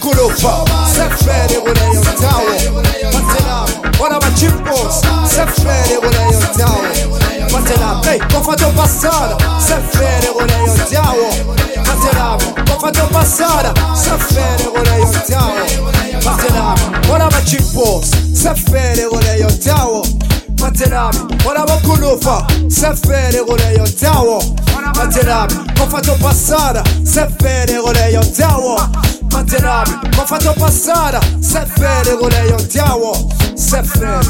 bakulufa sefere kuleyo ndawo batela bona bachimpos sefere kuleyo ndawo batela hey kofato passada sefere kuleyo ndawo batela kofato passada sefere kuleyo ndawo batela bona bachimpos sefere kuleyo ndawo batela bona bakulufa sefere kuleyo ndawo batela kofato passada sefere kuleyo ndawo Materami, kofato passada, sefere kuleyo ndawo, sefere.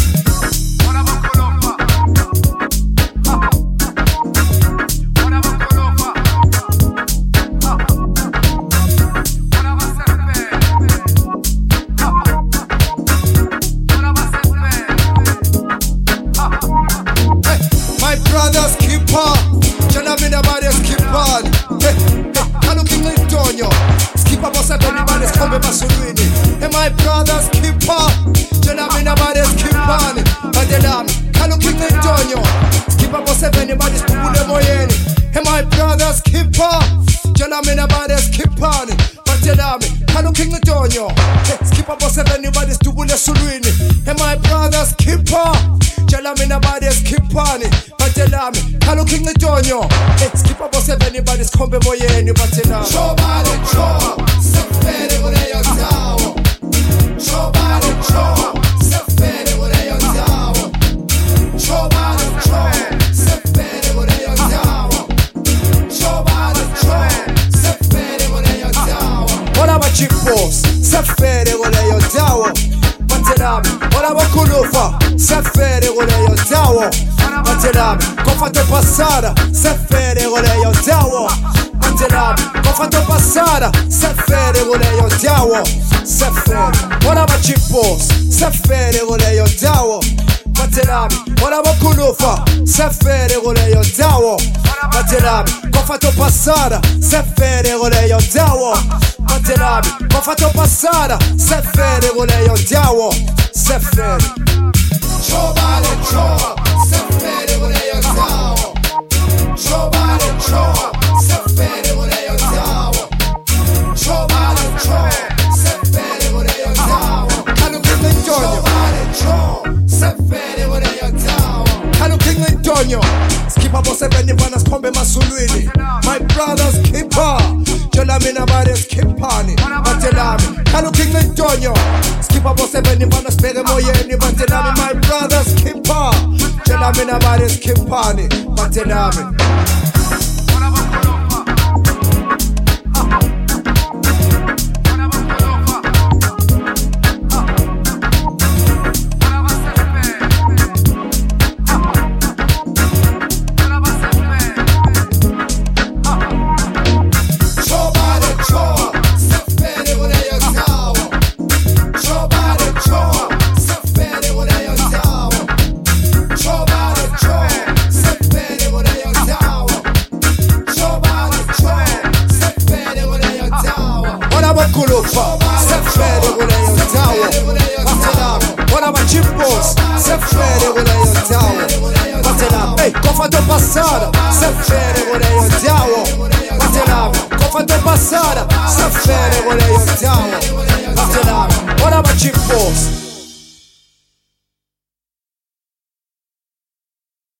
My brothers keep on, Janamina brothers keep on. Kanu King Antonio. Keep up us everybody's coming Masulini. And my brothers keep up. Janamina brothers keep on. Badelam, Kanu King Antonio. Keep up us everybody's Kubule Moyeni. And my brothers keep up. Janamina brothers keep on. Badelam, Kanu King Antonio. Keep up us everybody's Kubule Sulini. And my brothers keep up. Janamina brothers keep on. Badelam, Kanu King Antonio. Keep up us everybody's coming Moyeni. Badelam. Sefere kuleyo ndawo Chobale cho Sefere kuleyo ndawo Chobale cho Sefere kuleyo ndawo Chobale cho Sefere kuleyo ndawo Bona bachimpos Sefere kuleyo ndawo Batelami Bona bakulufa Sefere kuleyo ndawo Batelami Kofato passada Sefere kuleyo ndawo Batelami Kofato passada Sefere kuleyo ndawo Sefere Bona bachimpos Sefere kuleyo ndawo Batelami Bona bakulufa Sefere kuleyo ndawo Batelami Kofato passada Sefere kuleyo ndawo Batelami Kofato passada Sefere kuleyo ndawo Sefere Chobale cho Sefere kuleyo ndawo Chobale cho Sefere kuleyo ndawo Chobale cho Sefere kuleyo ndawo Kanu King Antonio Chobale cho Sefere kuleyo ndawo Kanu King Antonio Skipa bose beni bana spombe Masulini. My brothers keep on Janamina brothers keep on Batelami Kanu King Antonio Skipa bose beni bana spere moyeni Batelami my brothers keep on Janamina brothers keep on Batelami bakulufa Sefere kuleyo ndawo Batelami Bona bachimpos Sefere kuleyo ndawo Batelami hey kofato passada Sefere kuleyo ndawo Batelami Kofato passada Sefere kuleyo ndawo Batelami Bona bachimpos